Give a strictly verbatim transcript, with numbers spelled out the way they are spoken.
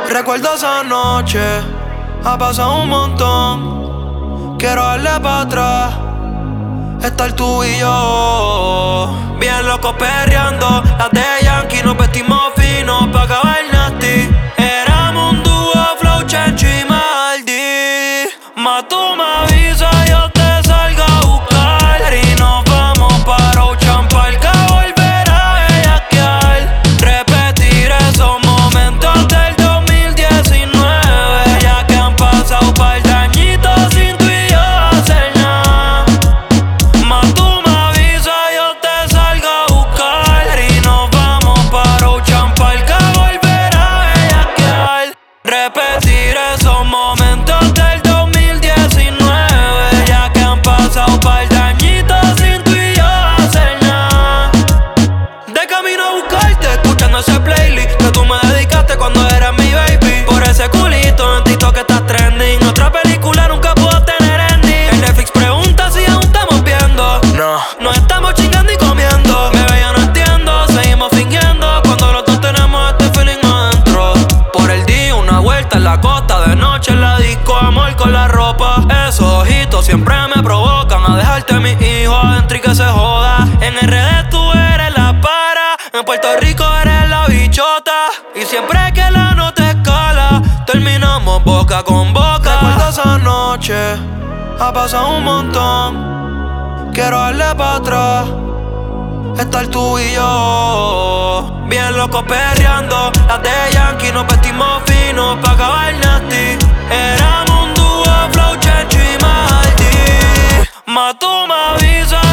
Recuerdo esa noche, ha pasado un montón. Quiero darle para atrás, estar tú y yo. Bien locos perreando, las de Yankee, nos vestimos finos pa' acabar nasty. Éramos un dúo, Flow, Chencho y Maldi. Más tú me avisas, yo te salgo a buscar y nos vamos para Ocean Park a volver a bellaquear. Repetir esos momentos del dos mil diecinueve, ya que han pasado par de añitos sin tú y yo hacer nada. Más tú me avisas, yo te salgo a buscar y nos vamos para Ocean Park a volver a bellaquear. Repetir esos momentos del dos mil diecinueve, ya que han pasado par de añitos sin tú y yo hacer nada. De camino a buscarte, escuchando ese playlist que tú me dedicaste cuando eras mi baby. Por ese culito en TikTok estás trending. Otra película nunca pudo tener ending. El Netflix pregunta si aún estamos viendo. No, no estamos chingando y comiendo. Bebé, yo no entiendo, seguimos fingiendo cuando los dos tenemos este feeling adentro. Por el día una vuelta en la costa, de noche en la disco, amor con la ropa. Esos ojitos siempre me provocan a dejarte a mis hijos adentro y que se joda. En R D tú eres la para, en Puerto Rico eres la bichota. Y siempre que la nota escala, terminamos boca con boca. Recuerdo esa noche, ha pasado un montón. Quiero darle para atrás, estar tú y yo. Bien locos perreando, las de Yankee, nos vestimos finos pa' acabar nasty. Éramos un dúo, Flow, Chencho y Maldi. Más tú me avisas,